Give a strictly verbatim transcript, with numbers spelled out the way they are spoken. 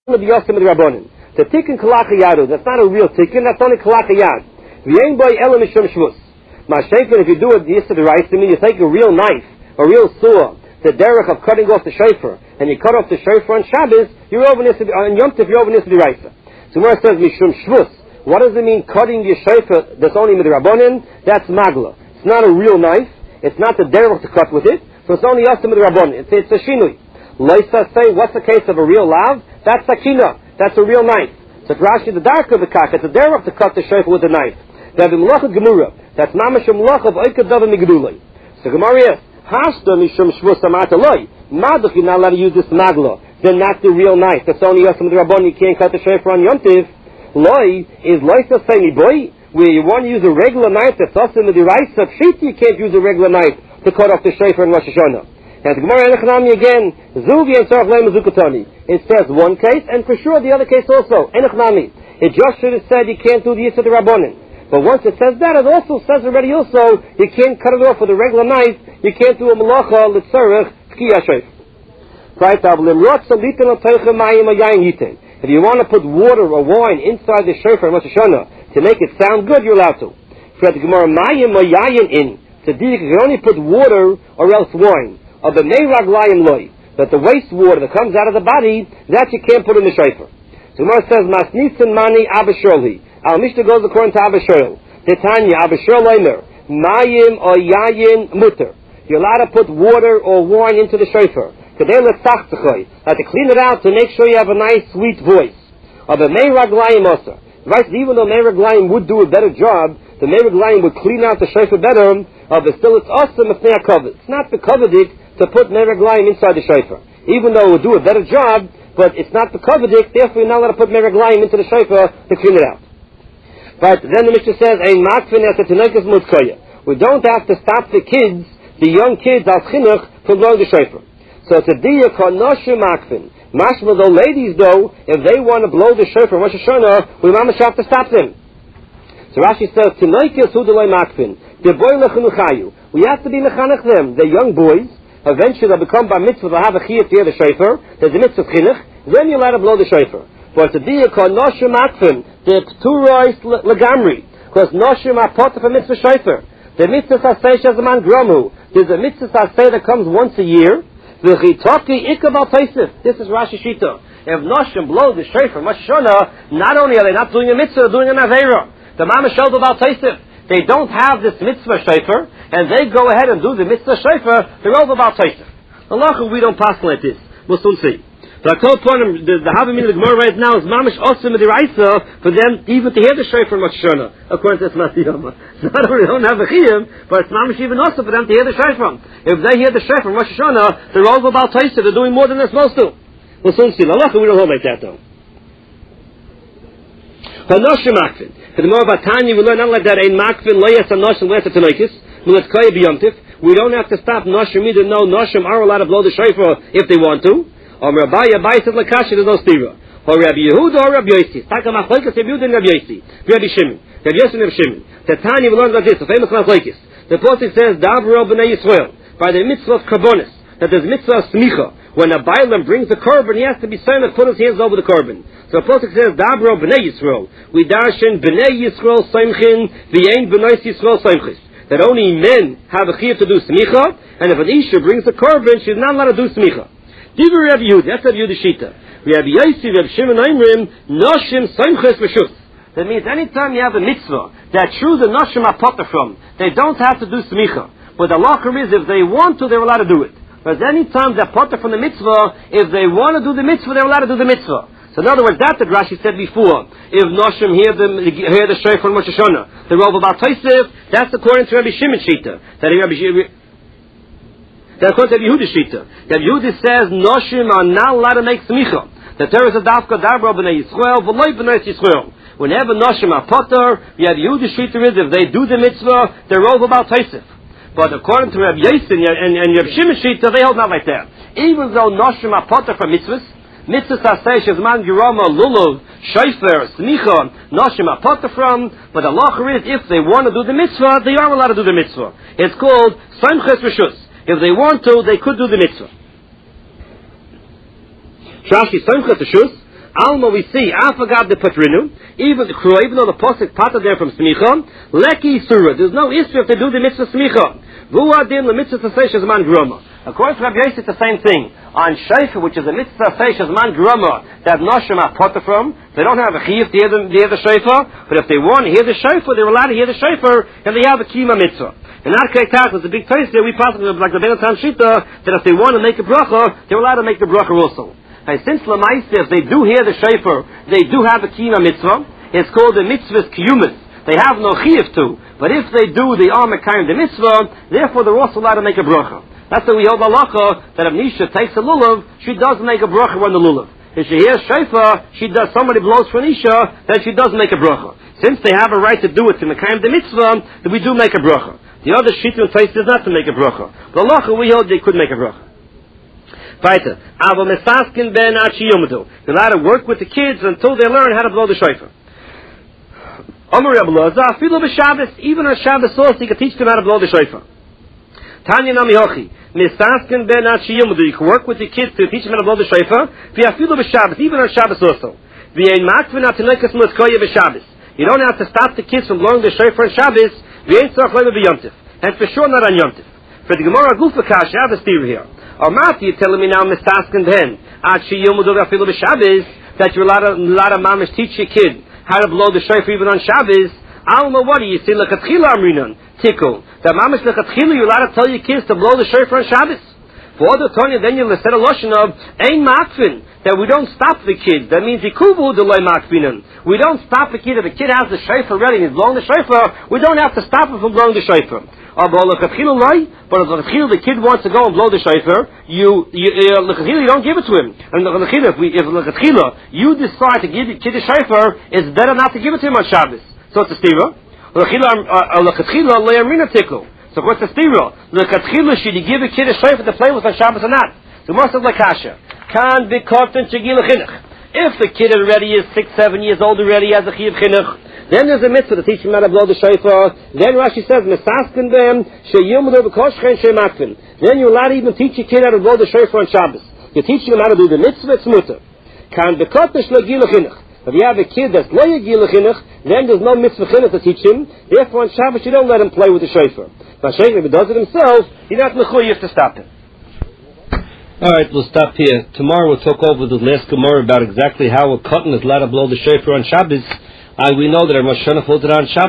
the Yosim and the Rabbonim. The tikkun kalach yadu, that's not a real tikkun, that's only kalach yad. V'yein boy ela mishum shvus. Ma'ashenkin, if you do it yisad rice, I mean you take a real knife, a real saw, the derech of cutting off the shofar, and you cut off the shofar on Shabbos, you're over yisad, on Yom Tov, you're over yisad rice. So where it says mishum shvus, what does it mean cutting your shofar that's only with the Rabbonim? That's magla. It's not a real knife, it's not the derech to cut with it, so it's only yosim with the Rabbonim. It's, it's a shinui. Loisa say, what's the case of a real lav? That's a kina. That's a real knife. So Rashi, the dark of the kach, it's a derech to cut the shofar with a knife. That's mamash mlach of oikadav migdulay. So Gemara is, hashta mishum shvus amataloy. Madach, you're not allowed to use this magla. Then that's the real knife. That's only yosim with the Rabbonim. You can't cut the shofar on Yom Tiv. Loy is loisa say mi boy, where you want to use a regular knife that's also with the rice of shit, you can't use a regular knife to cut off the shofar in Rosh Hashanah. And the Gemara Enochnami again, Zuvi and Tzarech Leim Zukatani. It says one case, and for sure the other case also, Enochnami. It just should have said you can't do the Yisad Rabbonim. But once it says that, it also says already also, you can't cut it off with a regular knife, you can't do a Malacha, L'tzarech, Tkiyah Shof. Right, Avlim Rotz, Litin Al-Teicha Mayim Ayayin Yitin. If you want to put water or wine inside the shofar in Rosh Hashanah to make it sound good, you're allowed to. For the Gemara Mayim Ayayin in, Tzaddik, you can only put water or else wine. Of the meirag layim loy, that the wastewater that comes out of the body, that you can't put in the shofar. So Gemara says, Masnitzen mani Abba Shirli. Our Mishnah goes according to Abba Shirl. Titanya, Abba Shirl Eimer, Mayim or Yayin mutter. You're allowed to put water or wine into the shofar. Kadei letzachtzachoi, to clean it out to make sure you have a nice sweet voice. Of the meirag layim also. Right, even though meirag layim would do a better job, the meirag layim would clean out the shofar better, uh, but still it's awesome if they are covered. It's not the covered to put meirag layim inside the shofar. Even though it would do a better job, but it's not the covedik, therefore you're not allowed to put meirag layim into the shofar to clean it out. But then the Mishnah says, Ein makfin as a tinoikas mutkaya. We don't have to stop the kids, the young kids, al chinuch, from blowing the shofar. So it's a diya called noshim makfin. Mashma, though, ladies, though, if they want to blow the shofar Rosh Hashanah, we mamash have to stop them. So Rashi says, tinoikas hu deloi makfin. De boy lechanuchayu. We have to be mechanech them. They're young boys. Eventually they'll become bar mitzvah, they'll have a chiyah to hear the shofar, there's a mitzvah chinuch, then you're allowed to blow the shofar. But it's a diya called noshim akfim, the pturois legamri, because noshim are part of a mitzvah shofar. The mitzvah saseh shazaman gromu, there's a mitzvah saseh that comes once a year, v'chitoki ikabal taisif, this is Rashi Shita. If noshim blow the shofar, Rosh Hashanah, not only are they not doing a mitzvah, they're doing an aveira. The mama shel about taisif. They don't have this mitzvah shofar, and they go ahead and do the mitzvah shofar, they're over about taisif. Allah, we don't pass like this. We'll soon see. But I told upon the, the Havamim of the Gemara right now is mamish awesome with the Raisa for them even to hear the shofar in Rosh Hashanah, according to Tzmas Yoma. So not only don't have a chiyum, but it's mamish even awesome for them to hear the shofar. If they hear the shofar in Rosh Hashanah, they're over about taisif, they're doing more than they're supposed to. We'll soon see. Allah, we don't hold like that though. Hanoshim makfin. For the more about Tanya, we learn not like that. Ein makfin loyas hanoshim loyas tanoikis. Milat koya biyomtiv. We don't have to stop noshim either. No, noshim are allowed to blow the shofar if they want to. Or Rabbi Abai said lakashi, there's no stira. Or Rabbi Yehuda or Rabbi Yossi. Taka machlokes Rabbi Yehuda and Rabbi Yossi. Rabbi Shimon. Rabbi Yossi and Rabbi Shimon. The Tanya, we learn about this. The famous machlokes. The pasuk says, Davro b'nei Yisrael. By the mitzvah of karbonis. That there's mitzvah of smicha. When a bailam brings the korban, he has to be silent, put his hands over the korban. So the pasuk says, Dabro b'nei Yisrael. We darshan b'nei Yisrael saimchin, v'yein b'nei Yisrael saimchis. That only men have a chiyuv to do smicha, and if an isha brings the korban, she's not allowed to do smicha. Divrei Rabbi Yehuda, that's Rabbi Yehuda Shita. Rabbi Yossi, Rabbi Shimon Aimrim, noshim saimchis v'shus. That means anytime you have a mitzvah that true the noshim are potter from, they don't have to do smicha. But the law is if they want to, they're allowed to do it. But any time they're potter from the mitzvah, if they want to do the mitzvah, they're allowed to do the mitzvah. So in other words, that's what Rashi said before. If Noshim hear the, hear the shofar from Rosh Hashanah, they're over about Tosef, that's according to Rabbi Shimon Shita. That Rabbi That's according to Rabbi Yehuda Shita. Rabbi Yehuda says Noshim are not allowed to make smicha. That there is a dafka dabra b'nei Yisrael, v'loi b'nei Yisrael. Whenever Noshim are potter, Rabbi Yehuda Shita is, if they do the mitzvah, they're over about Tosef. But according to Rabbi Yossi and, and, and Rabbi Shimon Shita, they hold not like that. Even though Noshim are potter from mitzvahs, mitzvahs asay shezman girama lulav shayfer smicha Noshim are potter from, but the law is if they want to do the mitzvah, they are allowed to do the mitzvah. It's called samches reshus. If they want to, they could do the mitzvah. Shashi samches reshus Alma, we see, Afagab de Patrinu, even the Kro, even though the Posik pater there from Smicha, Leki Surah, there's no issue if they do the mitzvah Smicha. Vuadin, the mitzvah Saseshas Man Groma. According to Rabbi Yosef, it's the same thing. On Shofar, which is a mitzvah Saseshas Man Groma, that Noshim are pater from, they don't have a chiyuv to hear the, to hear the Shofar, but if they want to hear the Shofar, they're allowed to hear the Shofar, and they have a Kima mitzvah. In our Kreitak, there's a big place there, we possibly like the Ben Tam Shita, that if they want to make a bracha, they're allowed to make the bracha also. And since Lamaisa, if they do hear the Shofar, they do have a Kima mitzvah. It's called the mitzvah's kiyumis. They have no chiyuv to. But if they do, they are mekayim the mitzvah, therefore they're also allowed to make a bracha. That's why we hold halacha that if Nisha takes a lulav, she does make a bracha on the lulav. If she hears Shofar, she does, somebody blows for Nisha, then she does make a bracha. Since they have a right to do it to mekayim the mitzvah, then we do make a bracha. The other shittim place is not to make a bracha. But halacha, we hold they could make a bracha. Weiter. Aber mesaskin ben achiyumdu. You're allowed to work with the kids until they learn how to blow the shofar. Omer Rebbe Loza, filo b'Shabbos, even on Shabbos also, you can teach them how to blow the shofar. Tanya nami hochi. Mesaskin ben achiyumdu. You can work with the kids to teach them how to blow the shofar. V'ya filo b'Shabbos, even on Shabbos also. V'yein makvin atinoikas muskoye b'Shabbos. You don't have to stop the kids from blowing the shofar on Shabbos. V'yein tzarach lema b'yomtiv. And for sure not on Yomtiv. For the Gemara Gufa Kash, I have a theory here. Or Mati, you're telling me now, Mistaskin then, that you're allowed to, allowed to mamish teach your kid how to blow the shofar even on Shabbos. I don't know what do you say, L'chatchila Amrinan, Tikkun. That mamish L'chatchila, you're allowed to tell your kids to blow the shofar on Shabbos. For other Tanya, then you'll set a lotion of, Ein Makfin, that we don't stop the kids. That means, Ikubu Deloy Makfinan. We don't stop the kid. If the kid has the shofar ready and he's blowing the shofar, we don't have to stop him from blowing the shofar. But if the kid wants to go and blow the shofar, you, you, uh, you don't give it to him. And if, we, if you decide to give the kid a shofar, it's better not to give it to him on Shabbos. So it's a stira. So what's the stira? Should you give a kid a shofar to play with on Shabbos or not? The most of the kasha. Can be caught in Shagil Chinuch. If the kid already is six, seven years old already has a Chiv Chinuch, then there's a mitzvah to teach him how to blow the shofar. Then Rashi says, Mesaskin them, sheyumudu b'koshchen shemakvin. Then you're allowed to even teach your kid how to blow the shofar on Shabbos. You're teaching him how to do the mitzvah, it's mutter. Kan bekotish lo gil chinuch. If you have a kid that's lo gil chinuch, then there's no mitzvah chinuch to teach him. Therefore on Shabbos you don't let him play with the shofar. But if he does it himself, you're not mechuyev to stop him. Alright, we'll stop here. Tomorrow we'll talk over the last Gemara about exactly how a cotton is allowed to blow the shofar on Shabbos. Uh, we know that our Rosh Hashanah falls on Shabbos.